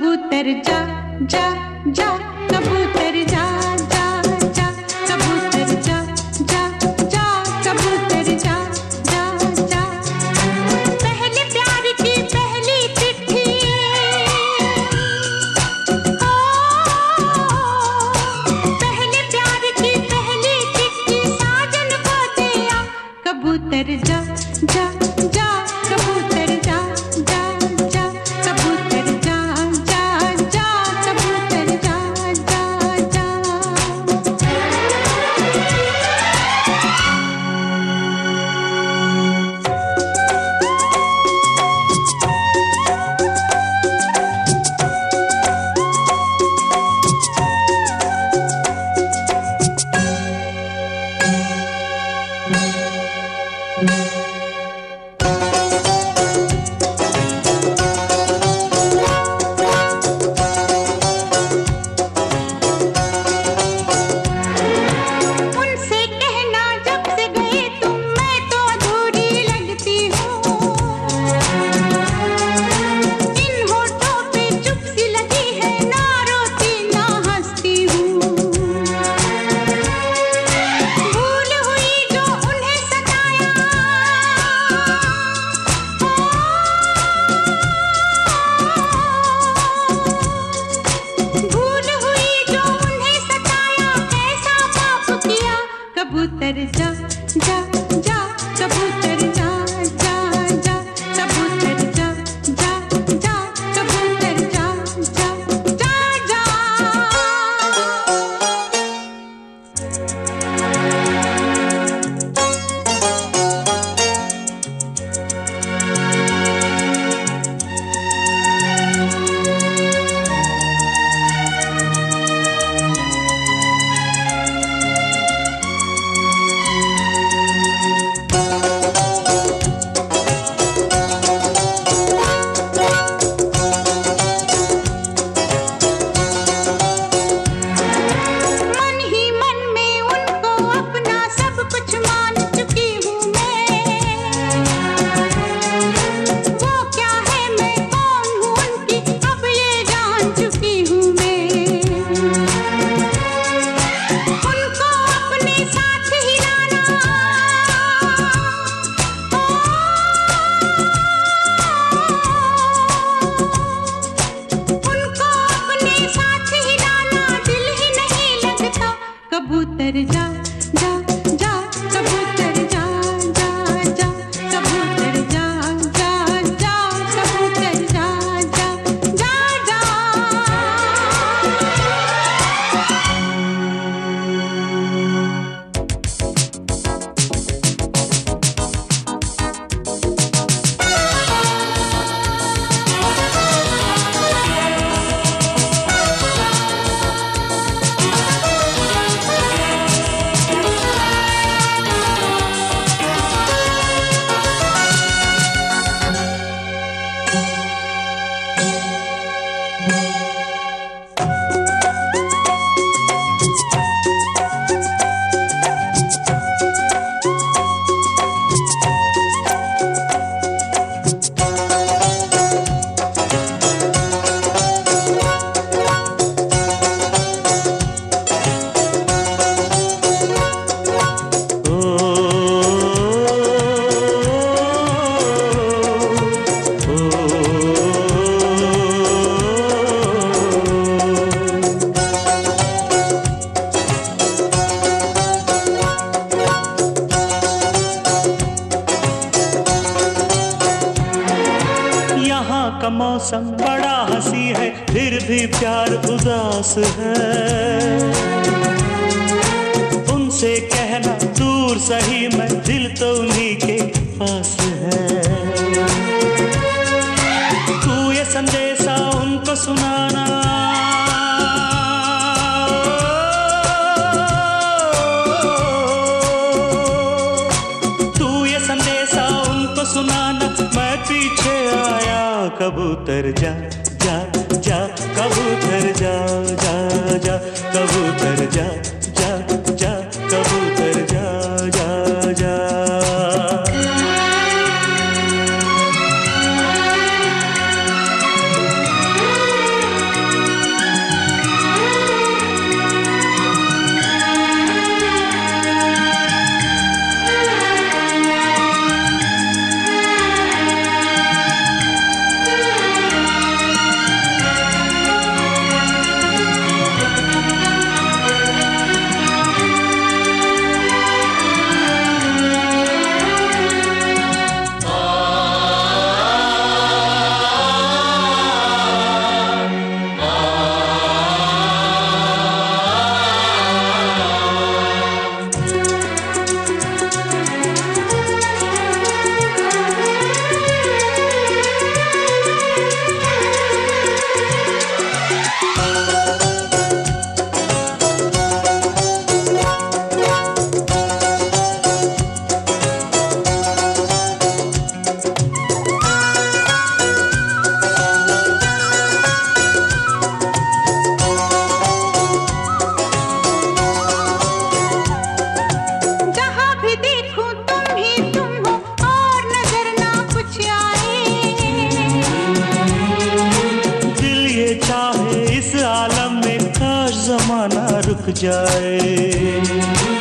कबूतर जा जा जा, कबूतर जा जा जा, कबूतर जा जा जा, कबूतर जा जा जा। पहले प्यार की पहली चिट्ठी, पहले प्यार की पहली चिट्ठी साजन को दिया। कबूतर जा जा जा, कबूतर जा जा जा, कबूतर जा जा जा, कबूतर जा जा जा। उनसे कहना जब से गए तुम, मैं तो अधूरी लगती हूँ। इन होठों पे चुप सी लगी है, ना रोती ना हंसती हूँ। भूल हुई जो उन्हें सताया, भूल हुई जो उन्हें सताया, कैसा पाप किया। कबूतर जा जा जा, कबूतर जा जा जा, कबूतर जा जा जा, कबूतर जा जा जा जा। मन ही मन में उनको अपना सब कुछ मान चुकी हूँ मैं। वो क्या है मैं कौन हूँ उनकी, अब ये जान चुकी हूँ मैं। उनको अपने साथ हिलाना, उनको अपने साथ हिलाना दिल ही नहीं लगता। कबूतर जा जा जा, कबूतर जा जा जा, कबूतर जा जा जा, कबूतर जा जा जा जा। यहाँ का मौसम बड़ा हंसी है, फिर भी प्यार उदास है। उनसे कहना दूर सही मैं, दिल तो उन्हीं के पास है। तू ये संदेशा उनको सुनाना, तू ये संदेशा उनको सुनाना, मैं पीछे आया। कबूतर जा जा जा, कबूतर जा जा जा, कबूतर जा जा जा, कबूतर जा जा जा। थक जाए।